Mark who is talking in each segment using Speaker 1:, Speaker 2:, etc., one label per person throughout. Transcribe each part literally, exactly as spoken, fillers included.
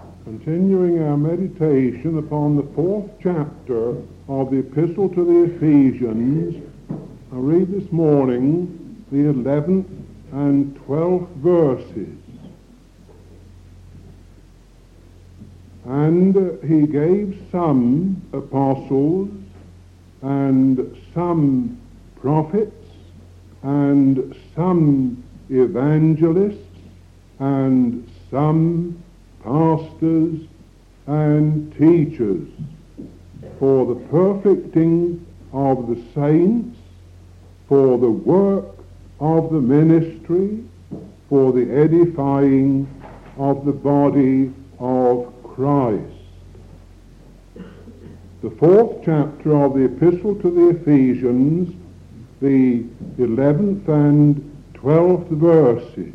Speaker 1: Continuing our meditation upon the fourth chapter of the Epistle to the Ephesians, I read this morning the eleventh and twelfth verses. And he gave some apostles, and some prophets, and some evangelists, and some pastors and teachers, for the perfecting of the saints, for the work of the ministry, for the edifying of the body of Christ. The fourth chapter of the Epistle to the Ephesians, the eleventh and twelfth verses.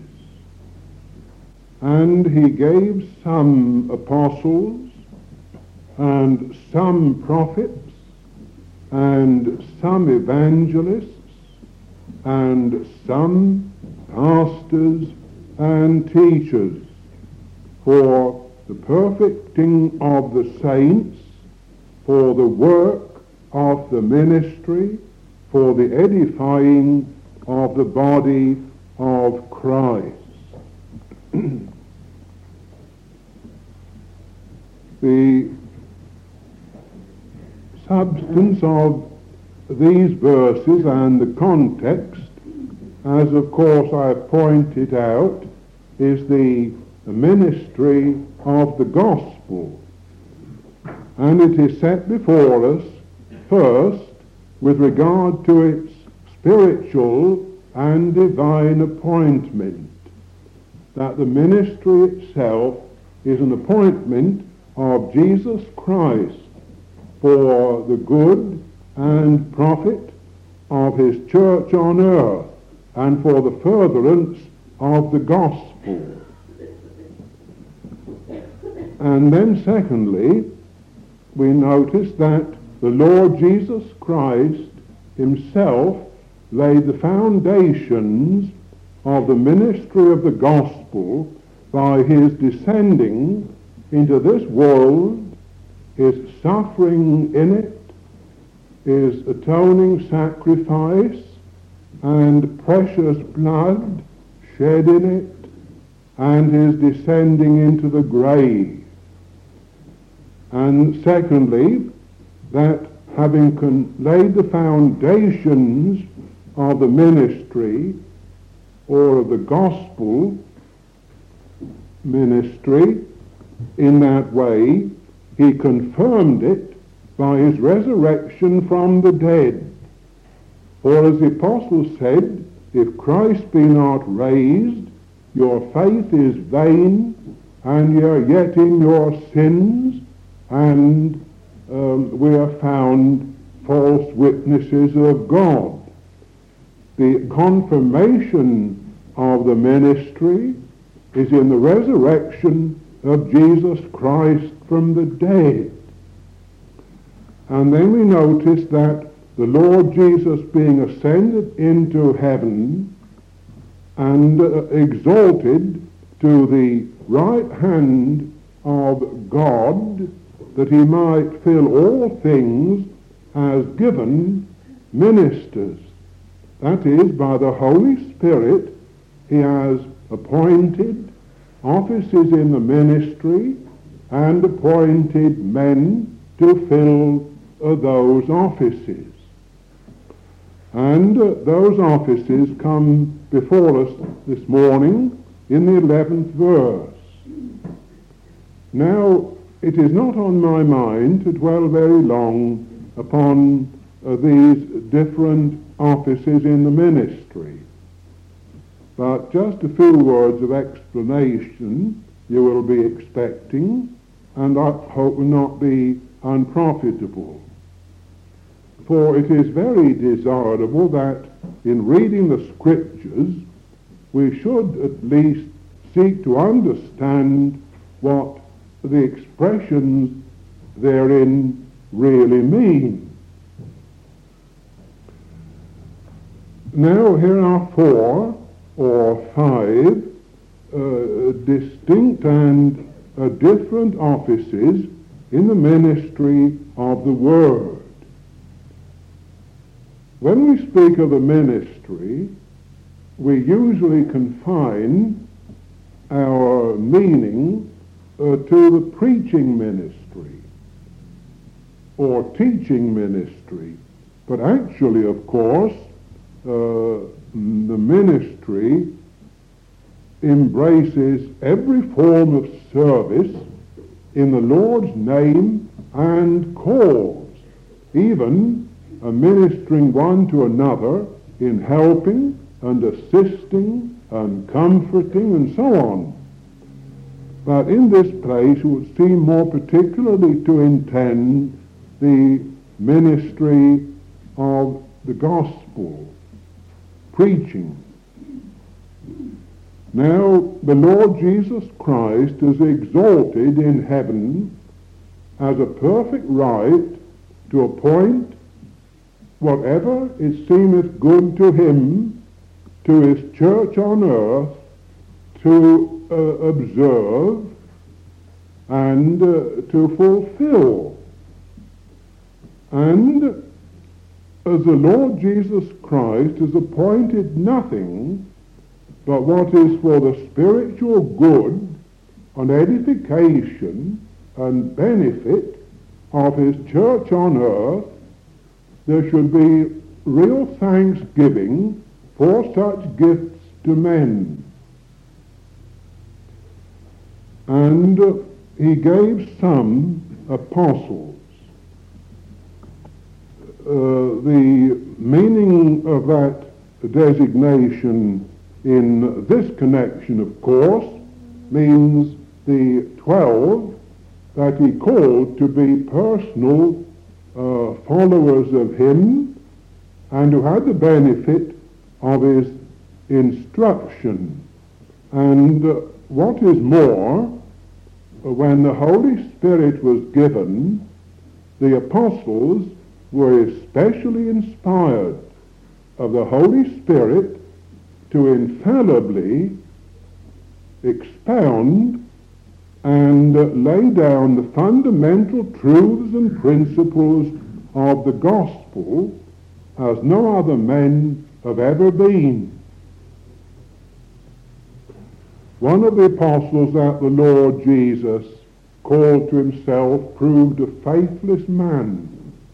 Speaker 1: And he gave some apostles, and some prophets, and some evangelists, and some pastors and teachers, for the perfecting of the saints, for the work of the ministry, for the edifying of the body of Christ. The substance of these verses and the context, as of course I have pointed out, is the ministry of the gospel. And it is set before us first with regard to its spiritual and divine appointment, that the ministry itself is an appointment of Jesus Christ for the good and profit of his church on earth and for the furtherance of the gospel. And then secondly, we notice that the Lord Jesus Christ himself laid the foundations of the ministry of the gospel by his descending into this world, his suffering in it, his atoning sacrifice, and precious blood shed in it, and his descending into the grave. And secondly, that having con- laid the foundations of the ministry or of the gospel ministry in that way, he confirmed it by his resurrection from the dead. For as the apostle said, if Christ be not raised, your faith is vain, and ye are yet in your sins, and um, we are found false witnesses of God. The confirmation of the ministry is in the resurrection of Jesus Christ from the dead. And then we notice that the Lord Jesus, being ascended into heaven and uh, exalted to the right hand of God, that he might fill all things, has given ministers. That is, by the Holy Spirit, he has appointed offices in the ministry and appointed men to fill uh, those offices. And uh, those offices come before us this morning in the eleventh verse. Now, it is not on my mind to dwell very long upon uh, these different offices in the ministry, but just a few words of explanation you will be expecting, and I hope will not be unprofitable. For it is very desirable that in reading the Scriptures we should at least seek to understand what the expressions therein really mean. Now here are four or five uh, distinct and uh, different offices in the ministry of the Word. When we speak of a ministry, we usually confine our meaning uh, to the preaching ministry or teaching ministry. But actually, of course, uh, the ministry embraces every form of service in the Lord's name and cause, even uh, ministering one to another in helping and assisting and comforting and so on. But in this place it would seem more particularly to intend the ministry of the gospel, preaching. Now, the Lord Jesus Christ is exalted in heaven as a perfect right to appoint whatever it seemeth good to him to his church on earth to uh, observe and uh, to fulfill. And as the Lord Jesus Christ has appointed nothing but what is for the spiritual good and edification and benefit of his church on earth, there should be real thanksgiving for such gifts to men. And uh, he gave some apostles. Uh, the meaning of that designation in this connection, of course, means the twelve that he called to be personal uh, followers of him and who had the benefit of his instruction. And uh, what is more, when the Holy Spirit was given, the apostles were especially inspired of the Holy Spirit to infallibly expound and uh, lay down the fundamental truths and principles of the gospel as no other men have ever been. One of the apostles that the Lord Jesus called to himself proved a faithless man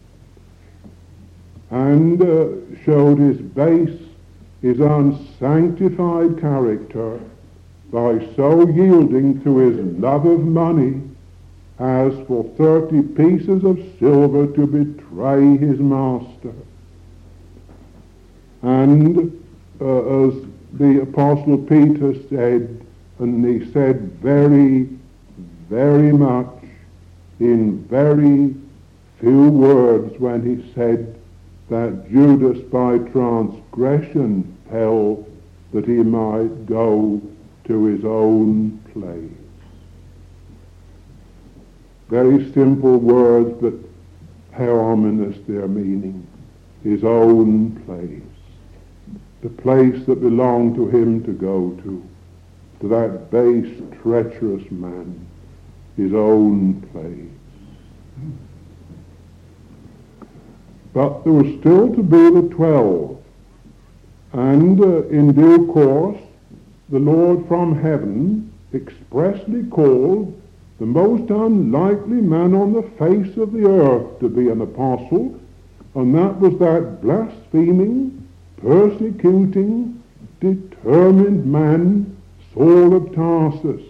Speaker 1: and uh, showed his base, his unsanctified character by so yielding to his love of money as for thirty pieces of silver to betray his master. And uh, as the Apostle Peter said, and he said very, very much in very few words when he said that Judas by transgression fell that he might go to his own place. Very simple words, but how ominous their meaning. His own place. The place that belonged to him to go to. To that base, treacherous man. His own place. But there was still to be the twelve. And uh, in due course, the Lord from heaven expressly called the most unlikely man on the face of the earth to be an apostle, and that was that blaspheming, persecuting, determined man, Saul of Tarsus.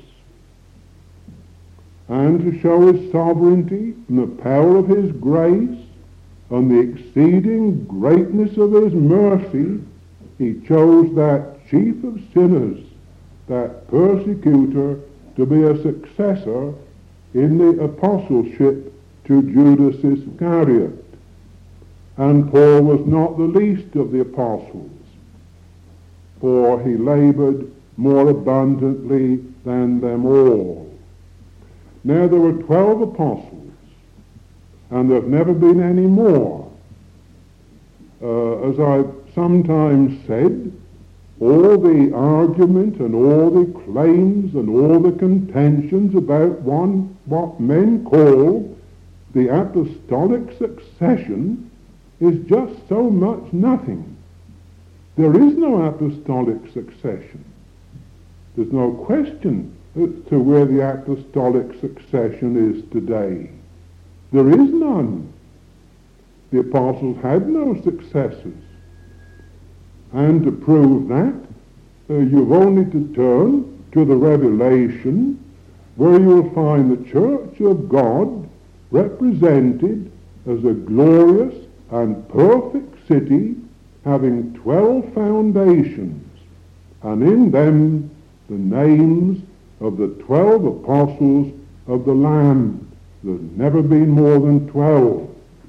Speaker 1: And to show his sovereignty and the power of his grace and the exceeding greatness of his mercy, he chose that chief of sinners, that persecutor, to be a successor in the apostleship to Judas Iscariot. And Paul was not the least of the apostles, for he labored more abundantly than them all. Now there were twelve apostles, and there have never been any more. Uh, as I've sometimes said, all the argument and all the claims and all the contentions about one what men call the apostolic succession is just so much nothing. There is no apostolic succession. There's no question as to where the apostolic succession is today. There is none. The apostles had no successors. And to prove that, uh, you've only to turn to the Revelation, where you'll find the church of God represented as a glorious and perfect city having twelve foundations, and in them the names of the twelve apostles of the Lamb. There's never been more than twelve.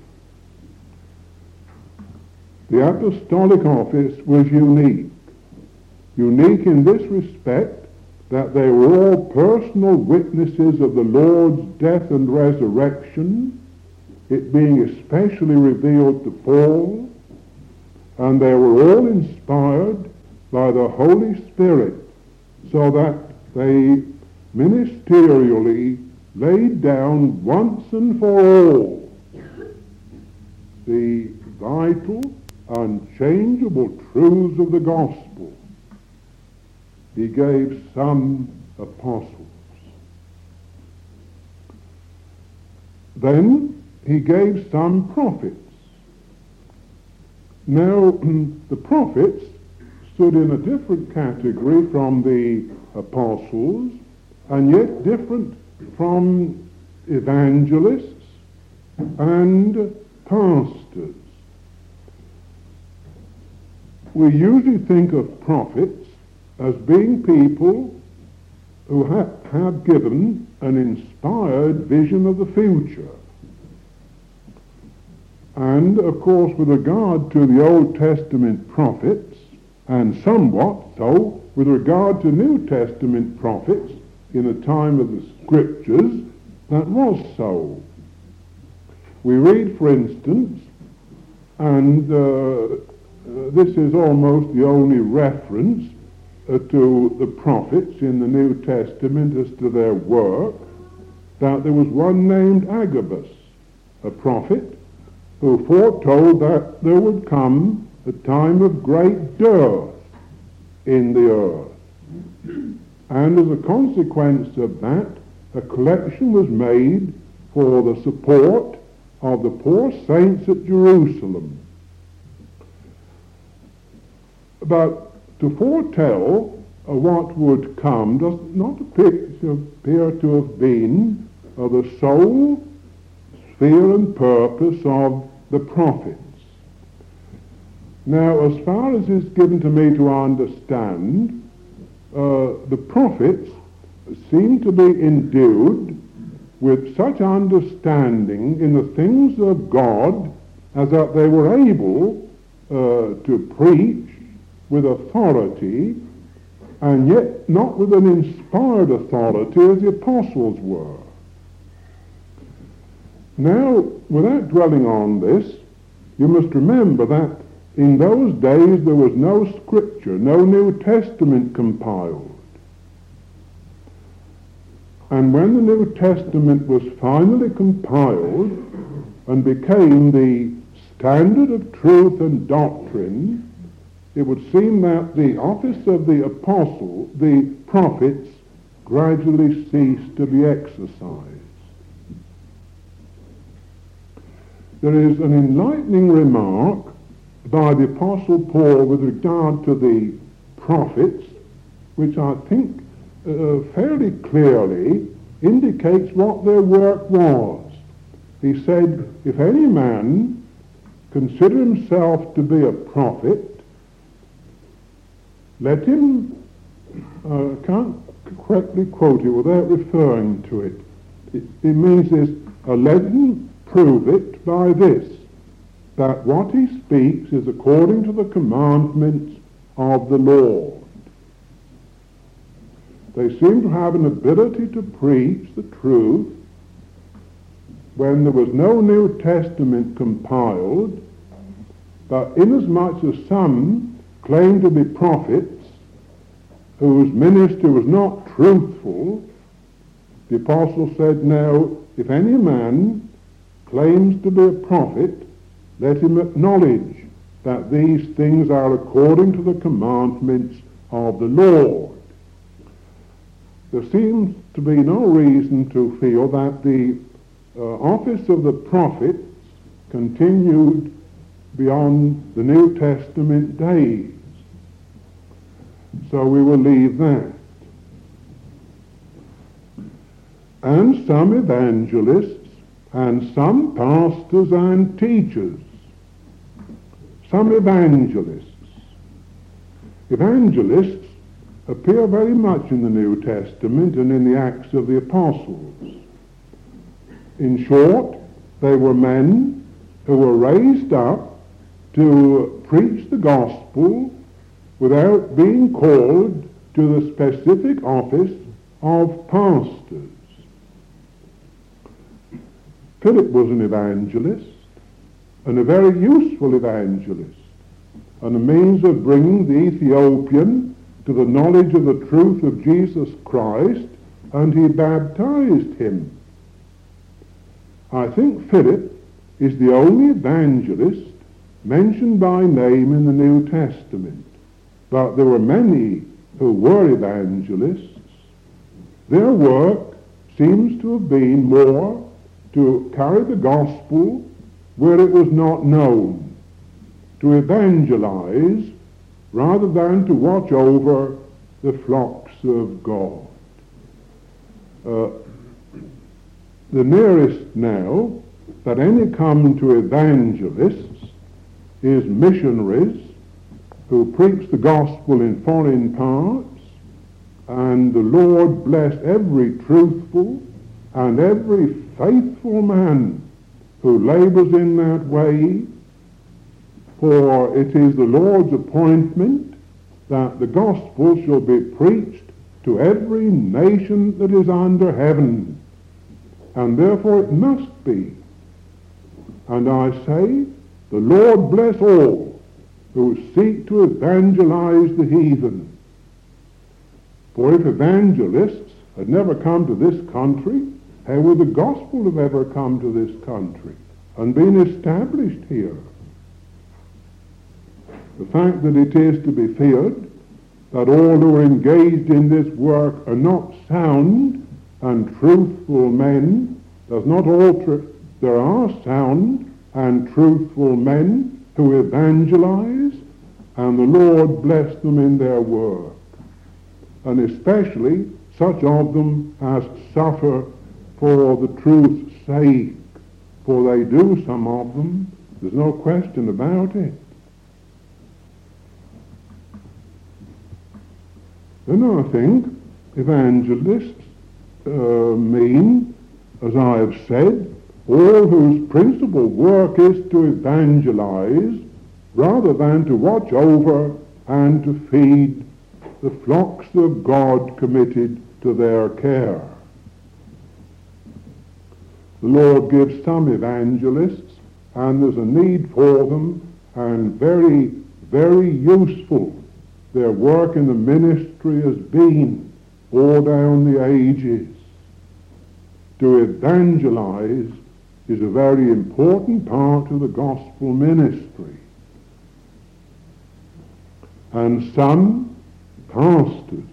Speaker 1: The apostolic office was unique. Unique in this respect that they were all personal witnesses of the Lord's death and resurrection, it being especially revealed to Paul, and they were all inspired by the Holy Spirit, so that they ministerially laid down once and for all the vital, unchangeable truths of the gospel. He gave some apostles. Then he gave some prophets. Now, the prophets stood in a different category from the apostles, and yet different from evangelists and pastors. We usually think of prophets as being people who ha- have given an inspired vision of the future. And, of course, with regard to the Old Testament prophets, and somewhat so with regard to New Testament prophets in the time of the Scriptures, that was so. We read, for instance, and uh, uh, this is almost the only reference uh, to the prophets in the New Testament as to their work, that there was one named Agabus, a prophet, who foretold that there would come a time of great dearth in the earth. And as a consequence of that, a collection was made for the support of the poor saints at Jerusalem. But to foretell uh, what would come does not appear to, appear to have been uh, the sole sphere and purpose of the prophets. Now, as far as is given to me to understand, uh, the prophets seem to be endued with such understanding in the things of God as that they were able uh, to preach with authority, and yet not with an inspired authority as the apostles were. Now, without dwelling on this, you must remember that in those days there was no Scripture, no New Testament compiled. And when the New Testament was finally compiled and became the standard of truth and doctrine, it would seem that the office of the apostle, the prophets, gradually ceased to be exercised. There is an enlightening remark by the Apostle Paul with regard to the prophets, which I think uh, fairly clearly indicates what their work was. He said, if any man consider himself to be a prophet, let him, uh, I can't correctly quote it without referring to it. It, it means this, uh, let him prove it by this, that what he speaks is according to the commandments of the Lord. They seem to have an ability to preach the truth when there was no New Testament compiled, but inasmuch as some claim to be prophets, whose ministry was not truthful, the apostle said, now, if any man claims to be a prophet, let him acknowledge that these things are according to the commandments of the Lord. There seems to be no reason to feel that the uh, office of the prophet continued beyond the New Testament days. So we will leave that. And some evangelists and some pastors and teachers. Some evangelists. Evangelists appear very much in the New Testament and in the Acts of the Apostles. In short, they were men who were raised up to preach the gospel without being called to the specific office of pastors. Philip was an evangelist, and a very useful evangelist, and a means of bringing the Ethiopian to the knowledge of the truth of Jesus Christ, and he baptized him. I think Philip is the only evangelist mentioned by name in the New Testament, but there were many who were evangelists. Their work seems to have been more to carry the gospel where it was not known, to evangelize rather than to watch over the flocks of God. Uh, the nearest now that any come to evangelists is missionaries who preach the gospel in foreign parts, and the Lord bless every truthful and every faithful man who labors in that way, for it is the Lord's appointment that the gospel shall be preached to every nation that is under heaven, and therefore it must be. And I say, the Lord bless all who seek to evangelize the heathen. For if evangelists had never come to this country, how would the gospel have ever come to this country and been established here? The fact that it is to be feared that all who are engaged in this work are not sound and truthful men does not alter. There are sound and truthful men who evangelize, and the Lord bless them in their work, and especially such of them as suffer for the truth's sake, for they do, some of them. There's no question about it. Then I think evangelists uh, mean, as I have said, all whose principal work is to evangelize rather than to watch over and to feed the flocks of God committed to their care. The Lord gives some evangelists, and there's a need for them, and very, very useful their work in the ministry has been all down the ages. To evangelize is a very important part of the gospel ministry. And some pastors.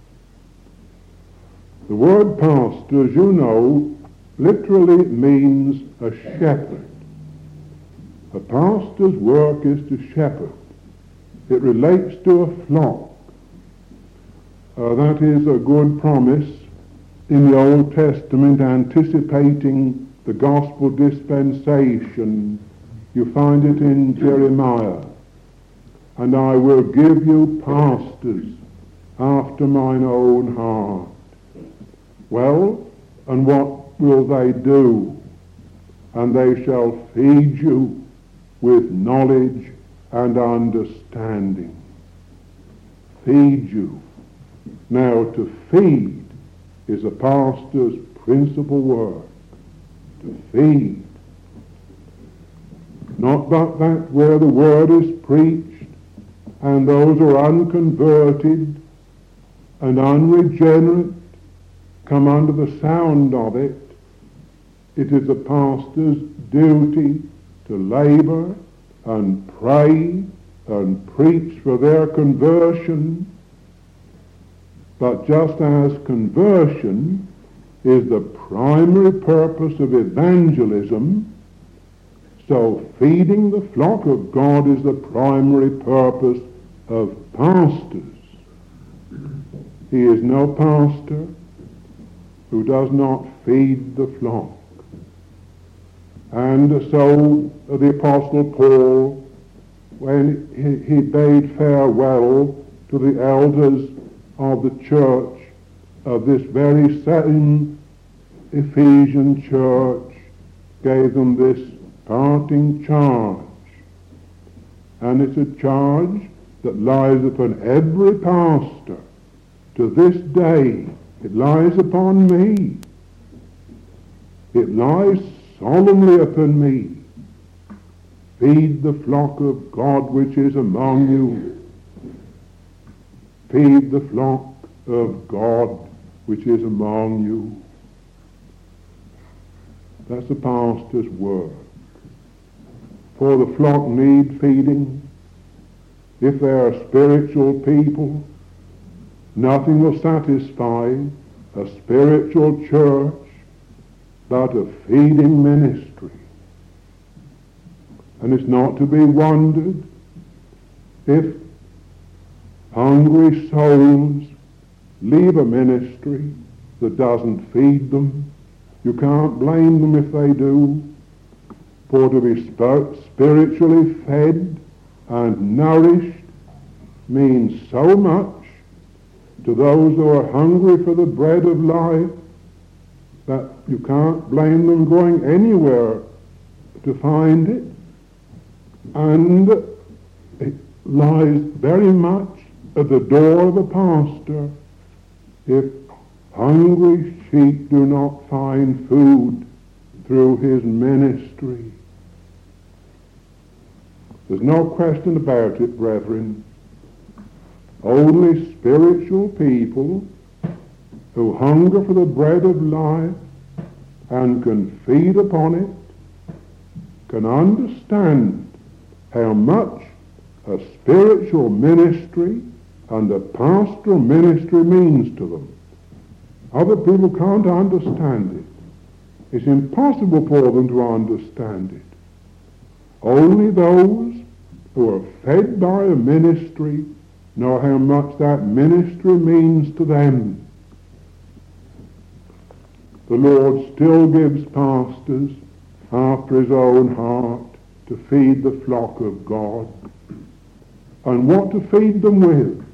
Speaker 1: The word pastor, as you know, literally means a shepherd. A pastor's work is to shepherd. It relates to a flock. Uh, that is a good promise in the Old Testament, anticipating the gospel dispensation. You find it in Jeremiah. And I will give you pastors after mine own heart. Well, and what will they do? And they shall feed you with knowledge and understanding. Feed you. Now, to feed is a pastor's principal work. To feed. Not but that where the word is preached and those are unconverted, and unregenerate come under the sound of it, it is the pastor's duty to labor and pray and preach for their conversion. But just as conversion is the primary purpose of evangelism, so feeding the flock of God is the primary purpose of pastors. He is no pastor who does not feed the flock. And so the Apostle Paul, when he, he bade farewell to the elders of the church of this very same Ephesian church, gave them this parting charge. And it's a charge that lies upon every pastor to this day. It lies upon me. It lies solemnly upon me. Feed the flock of God which is among you. Feed the flock of God which is among you. That's the pastor's word. For the flock need feeding. If they are spiritual people, nothing will satisfy a spiritual church but a feeding ministry. And it's not to be wondered if hungry souls leave a ministry that doesn't feed them. You can't blame them if they do. For to be spiritually fed and nourished means so much to those who are hungry for the bread of life that you can't blame them going anywhere to find it. And it lies very much at the door of a pastor if hungry sheep do not find food through his ministry. There's no question about it, brethren. Only spiritual people who hunger for the bread of life and can feed upon it can understand how much a spiritual ministry and a pastoral ministry means to them. Other people can't understand it. It's impossible for them to understand it. Only those who are fed by a ministry know how much that ministry means to them. The Lord still gives pastors after his own heart to feed the flock of God. And what to feed them with?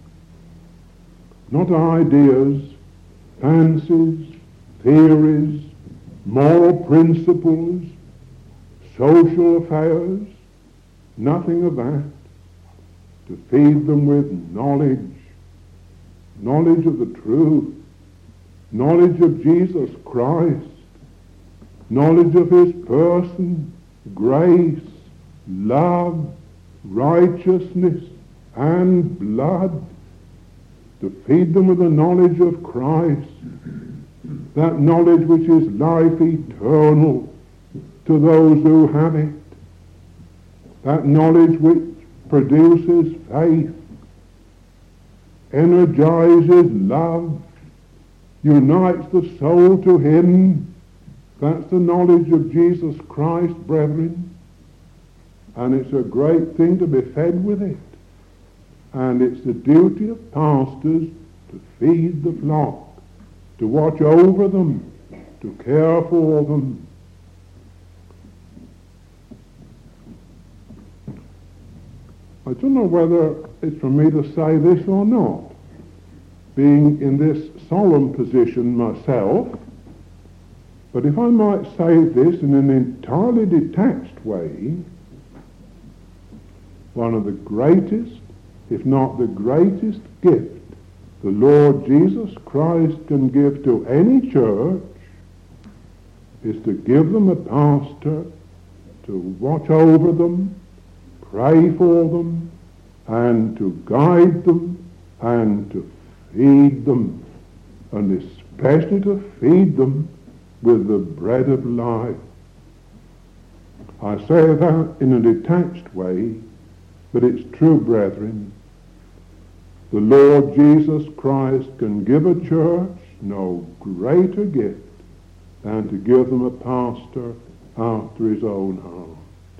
Speaker 1: Not ideas, fancies, theories, moral principles, social affairs, nothing of that. To feed them with knowledge, knowledge of the truth, knowledge of Jesus Christ, knowledge of his person, grace, love, righteousness, and blood. To feed them with the knowledge of Christ, that knowledge which is life eternal to those who have it, that knowledge which produces faith, energizes love, unites the soul to him. That's the knowledge of Jesus Christ, brethren. And it's a great thing to be fed with it. And it's the duty of pastors to feed the flock, to watch over them, to care for them. I don't know whether it's for me to say this or not. Being in this solemn position myself, but if I might say this in an entirely detached way, one of the greatest, if not the greatest gift the Lord Jesus Christ can give to any church is to give them a pastor to watch over them, pray for them, and to guide them, and to feed them, and especially to feed them with the bread of life. I say that in a detached way, but it's true, brethren. The Lord Jesus Christ can give a church no greater gift than to give them a pastor after his own heart.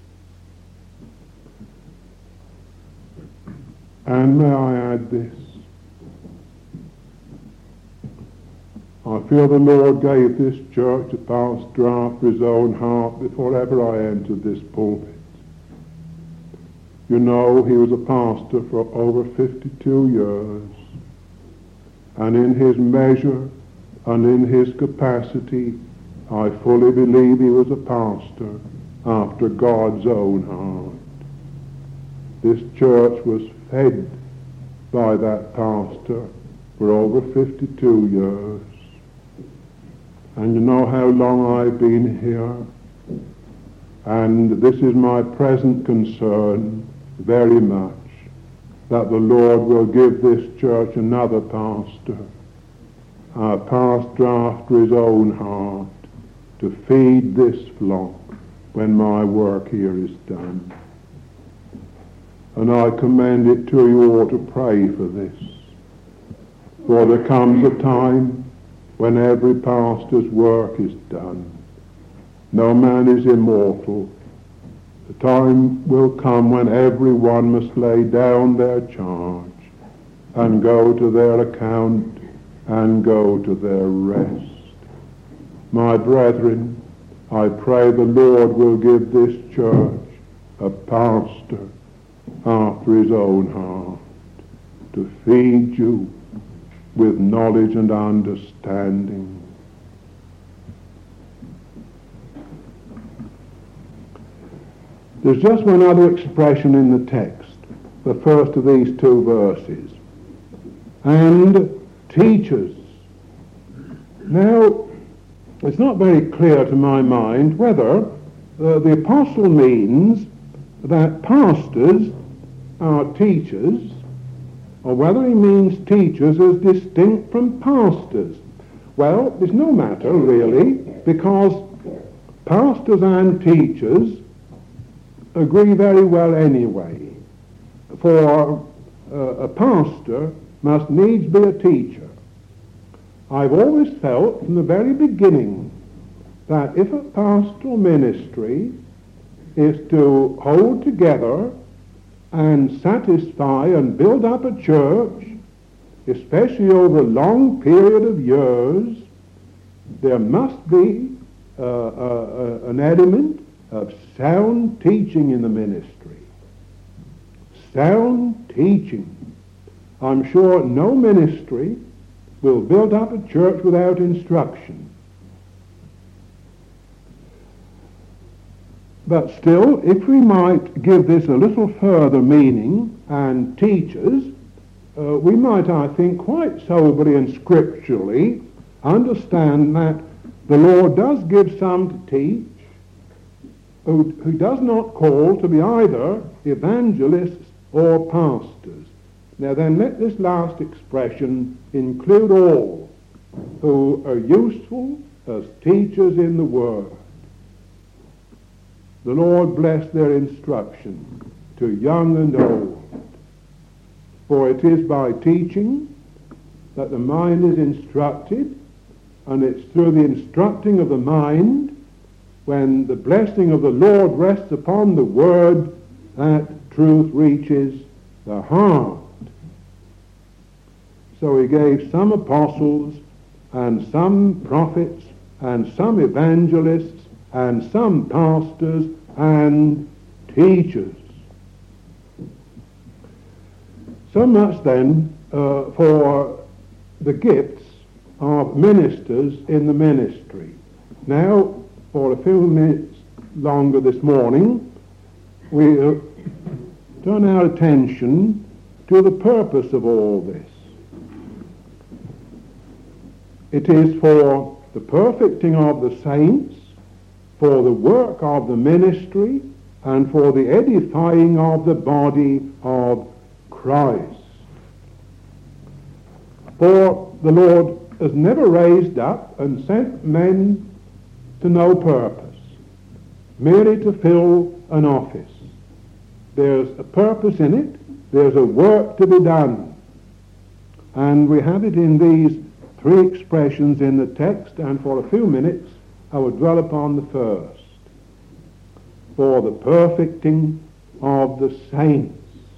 Speaker 1: And may I add this? I feel the Lord gave this church a pastor after his own heart before ever I entered this pulpit. You know, he was a pastor for over fifty-two years. And in his measure and in his capacity, I fully believe he was a pastor after God's own heart. This church was fed by that pastor for over fifty-two years. And you know how long I've been here. And this is my present concern very much, that the Lord will give this church another pastor, a pastor after his own heart, to feed this flock when my work here is done. And I commend it to you all to pray for this. For there comes a time when every pastor's work is done. No man is immortal. The time will come when everyone must lay down their charge and go to their account and go to their rest. My brethren, I pray the Lord will give this church a pastor after his own heart to feed you with knowledge and understanding. There's just one other expression in the text, the first of these two verses. And teachers. Now, it's not very clear to my mind whether uh, the apostle means that pastors are teachers, or whether he means teachers as distinct from pastors. Well, it's no matter, really, because pastors and teachers agree very well anyway. For uh, a pastor must needs be a teacher. I've always felt from the very beginning that if a pastoral ministry is to hold together and satisfy and build up a church, especially over a long period of years, there must be uh, uh, uh, an element of sound teaching in the ministry. Sound teaching. I'm sure no ministry will build up a church without instruction. But still, if we might give this a little further meaning, and teachers, uh, we might, I think, quite soberly and scripturally understand that the Lord does give some to teach, who, who does not call to be either evangelists or pastors. Now then, let this last expression include all who are useful as teachers in the Word. The Lord bless their instruction to young and old. For it is by teaching that the mind is instructed, and it's through the instructing of the mind, when the blessing of the Lord rests upon the Word, that truth reaches the heart. So he gave some apostles, and some prophets, and some evangelists, and some pastors and teachers. So much then uh, for the gifts of ministers in the ministry. Now, for a few minutes longer this morning, we'll turn our attention to the purpose of all this. It is for the perfecting of the saints, for the work of the ministry, and for the edifying of the body of Christ. For the Lord has never raised up and sent men to no purpose, merely to fill an office. There's a purpose in it. There's a work to be done. And we have it in these three expressions in the text, and for a few minutes I will dwell upon the first. For the perfecting of the saints.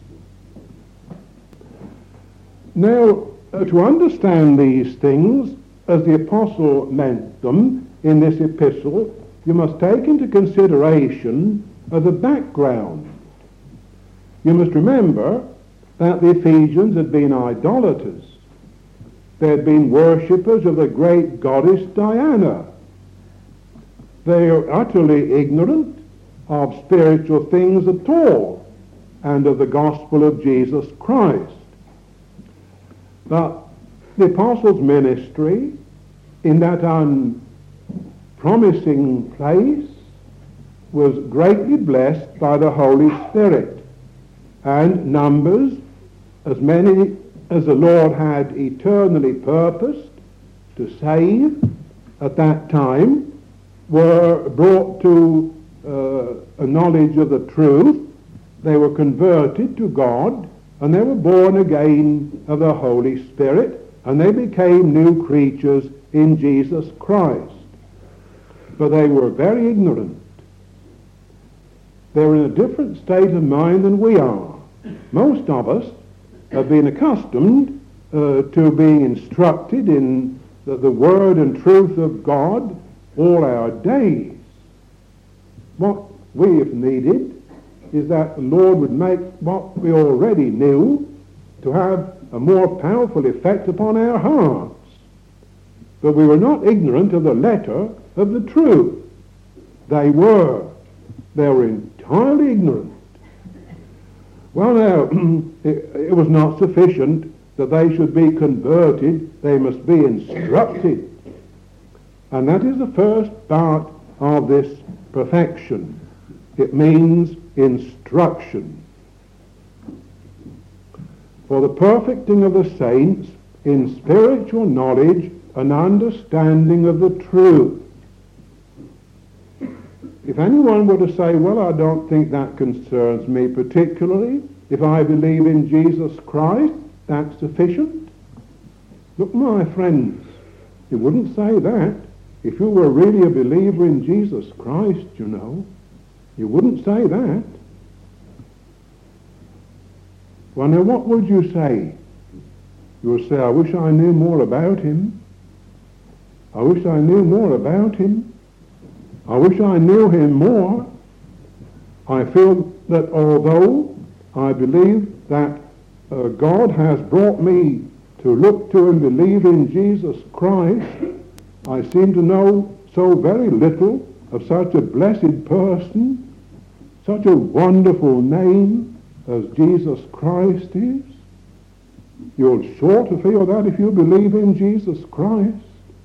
Speaker 1: Now, uh, to understand these things as the apostle meant them in this epistle, you must take into consideration uh, the background. You must remember that the Ephesians had been idolaters. They had been worshippers of the great goddess Diana. They are utterly ignorant of spiritual things at all and of the gospel of Jesus Christ. But the apostles' ministry in that unpromising place was greatly blessed by the Holy Spirit, and numbers, as many as the Lord had eternally purposed to save at that time, were brought to uh, a knowledge of the truth. They were converted to God, and they were born again of the Holy Spirit, and they became new creatures in Jesus Christ. But they were very ignorant. They were in a different state of mind than we are. Most of us have been accustomed uh, to being instructed in the, the word and truth of God all our days. What we have needed is that the Lord would make what we already knew to have a more powerful effect upon our hearts. But we were not ignorant of the letter of the truth. They were. They were entirely ignorant. Well, now, it, it was not sufficient that they should be converted. They must be instructed. And that is the first part of this perfection. It means instruction. For the perfecting of the saints in spiritual knowledge and understanding of the truth. If anyone were to say, well, I don't think that concerns me particularly, if I believe in Jesus Christ, that's sufficient. Look, my friends, you wouldn't say that. If you were really a believer in Jesus Christ, you know, you wouldn't say that. Well, now, what would you say? You would say, I wish I knew more about him. I wish I knew more about him. I wish I knew him more. I feel that although I believe that uh, God has brought me to look to and believe in Jesus Christ, I seem to know so very little of such a blessed person, such a wonderful name as Jesus Christ is. You're sure to feel that if you believe in Jesus Christ.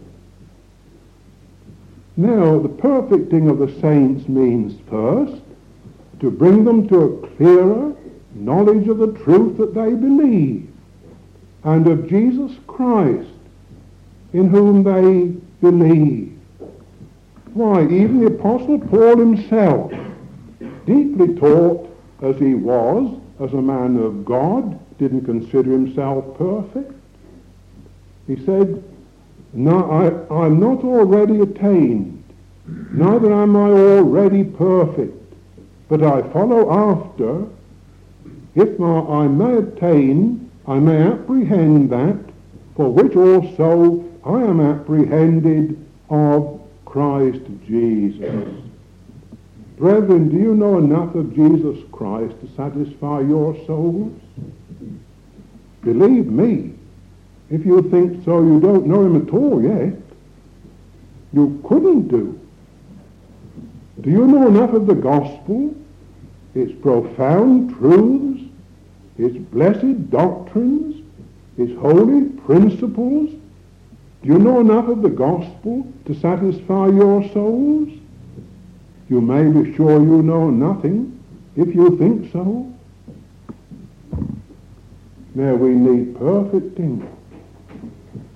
Speaker 1: Now, the perfecting of the saints means first to bring them to a clearer knowledge of the truth that they believe and of Jesus Christ in whom they believe. Why, even the Apostle Paul himself, deeply taught as he was, as a man of God, didn't consider himself perfect. He said, no, I, I'm not already attained, neither am I already perfect, but I follow after, if I may attain, I may apprehend that, for which also I am apprehended of Christ Jesus. Brethren, do you know enough of Jesus Christ to satisfy your souls? Believe me, if you think so, you don't know him at all yet. You couldn't do. Do you know enough of the gospel, its profound truths, its blessed doctrines, its holy principles? Do you know enough of the gospel to satisfy your souls? You may be sure you know nothing if you think so. Now we need perfecting.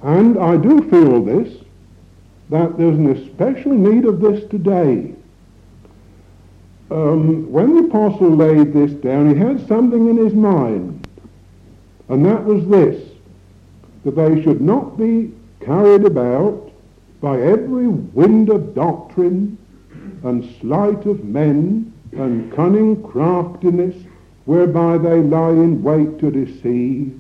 Speaker 1: And I do feel this, that there's an especial need of this today. Um, when the apostle laid this down, he had something in his mind, and that was this, that they should not be carried about by every wind of doctrine and sleight of men and cunning craftiness whereby they lie in wait to deceive.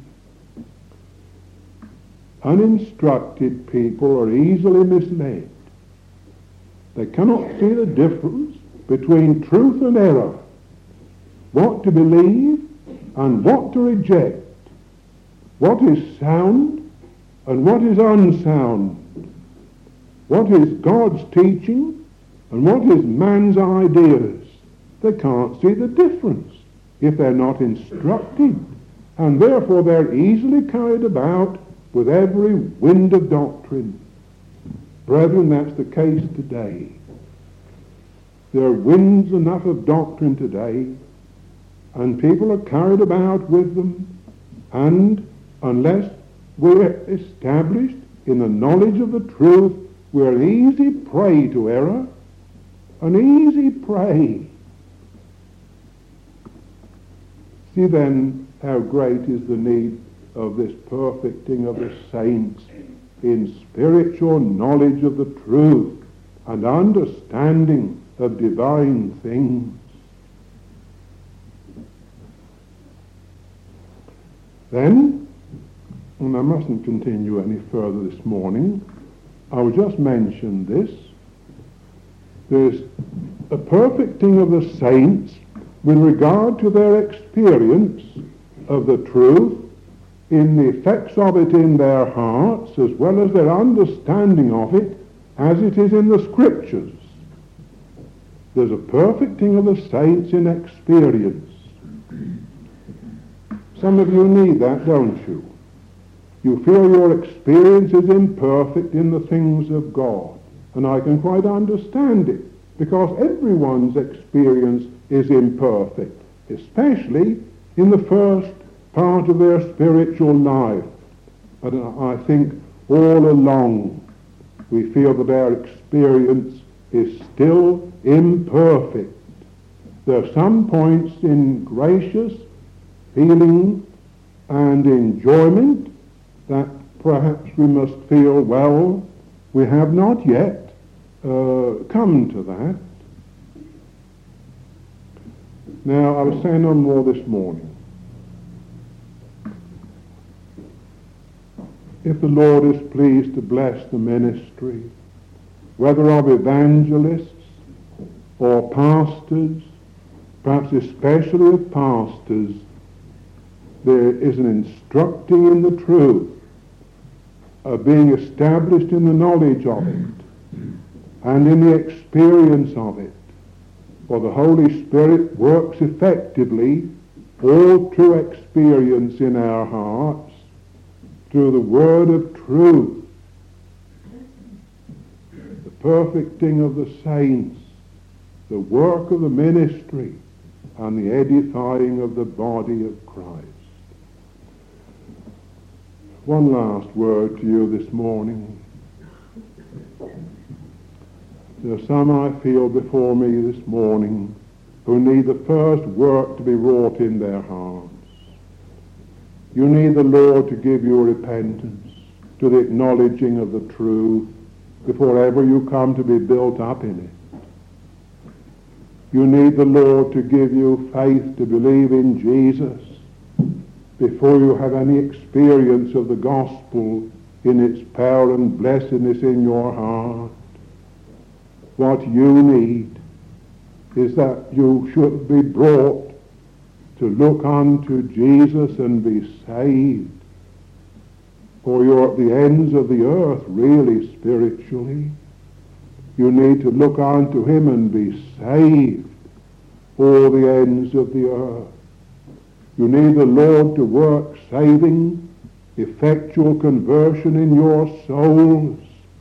Speaker 1: Uninstructed people are easily misled. They cannot see the difference between truth and error, what to believe and what to reject, what is sound and what is unsound, what is God's teaching and what is man's ideas. They can't see the difference if they're not instructed, and therefore they're easily carried about with every wind of doctrine. Brethren, that's the case today. There are winds enough of doctrine today, and people are carried about with them, and unless we're established in the knowledge of the truth, we're an easy prey to error, an easy prey. See then how great is the need of this perfecting of the saints in spiritual knowledge of the truth and understanding of divine things. Then, and I mustn't continue any further this morning, I will just mention this. There's a perfecting of the saints with regard to their experience of the truth, in the effects of it in their hearts, as well as their understanding of it as it is in the Scriptures. There's a perfecting of the saints in experience. Some of you need that, don't you? You feel your experience is imperfect in the things of God. And I can quite understand it, because everyone's experience is imperfect, especially in the first part of their spiritual life. But I think all along we feel that our experience is still imperfect. There are some points in gracious feeling and enjoyment that perhaps we must feel, well, we have not yet uh, come to that. Now, I was saying no more this morning. If the Lord is pleased to bless the ministry, whether of evangelists or pastors, perhaps especially of pastors, there is an instructing in the truth, of being established in the knowledge of it, and in the experience of it. For the Holy Spirit works effectively all true experience in our hearts through the word of truth, the perfecting of the saints, the work of the ministry, and the edifying of the body of Christ. One last word to you this morning. There are some I feel before me this morning who need the first work to be wrought in their hearts. You need the Lord to give you repentance, to the acknowledging of the truth, before ever you come to be built up in it. You need the Lord to give you faith to believe in Jesus before you have any experience of the gospel in its power and blessedness in your heart. What you need is that you should be brought to look unto Jesus and be saved. For you're at the ends of the earth, really, spiritually. You need to look unto him and be saved, all the ends of the earth. You need the Lord to work saving, effectual conversion in your souls.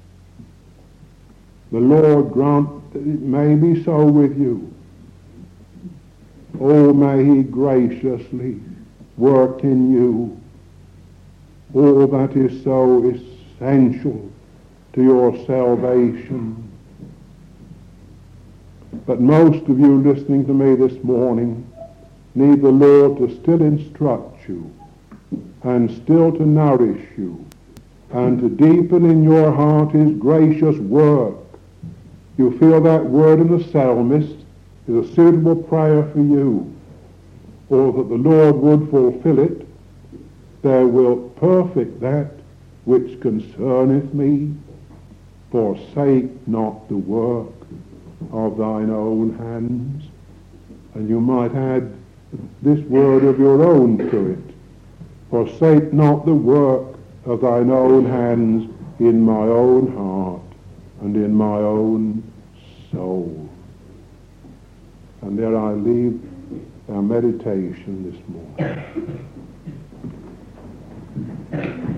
Speaker 1: The Lord grant that it may be so with you. Oh, may he graciously work in you all that is so essential to your salvation. But most of you listening to me this morning need the Lord to still instruct you and still to nourish you and to deepen in your heart his gracious work. You feel that word in the psalmist is a suitable prayer for you, or that the Lord would fulfill it. Thou wilt perfect that which concerneth me. Forsake not the work of thine own hands. And you might add this word of your own to it. Forsake not the work of thine own hands in my own heart and in my own soul. And there I leave our meditation this morning.